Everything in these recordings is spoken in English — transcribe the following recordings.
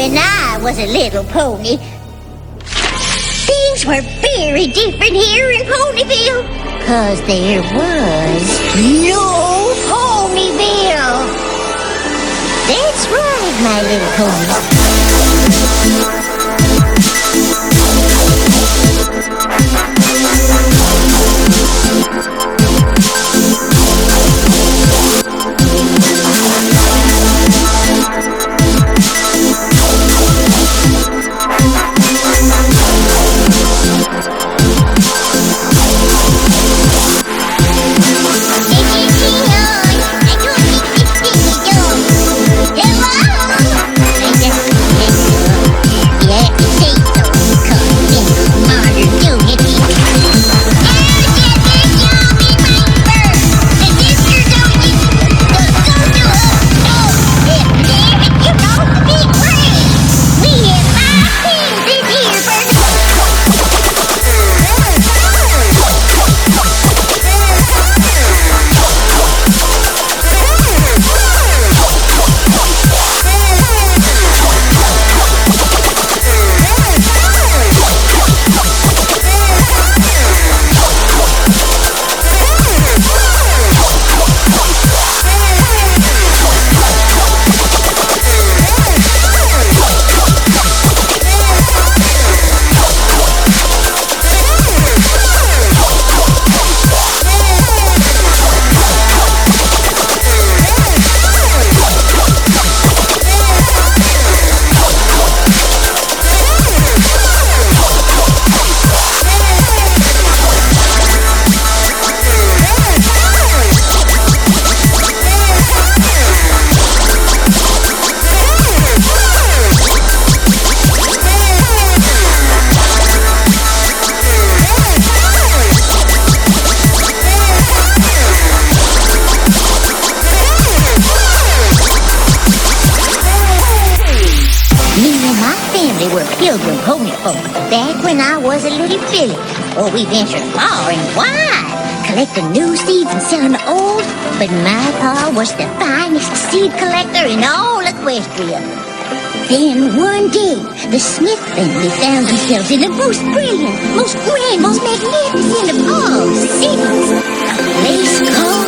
when I was a little pony. Things were very different here in Ponyville, 'cause there was no Ponyville. That's right, my little pony. Were pilgrim pony folk back when I was a little filly. Oh, we ventured far and wide, collecting new seeds and selling the old. But my pa was the finest seed collector in all Equestria. Then one day, the Smith family found themselves in the most brilliant, most grand, most magnificent of all cities. A place called...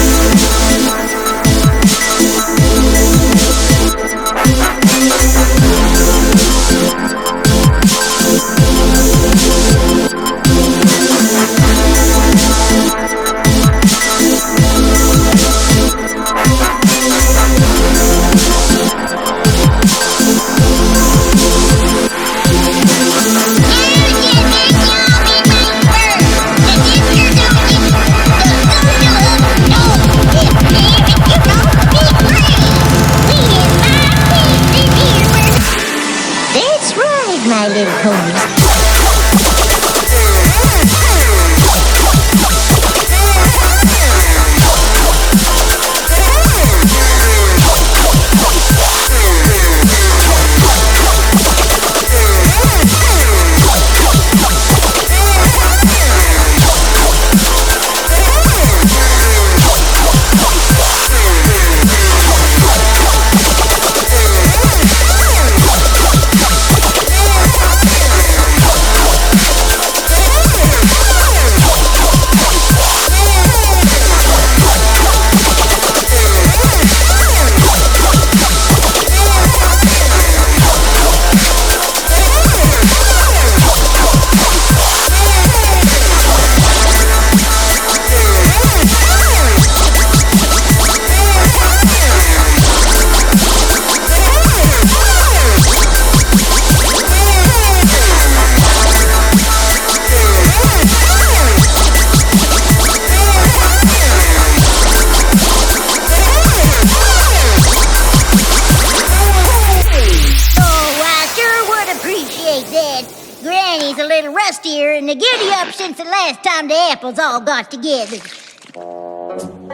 My little ponies. Granny's a little rustier and the giddy up since the last time the apples all got together.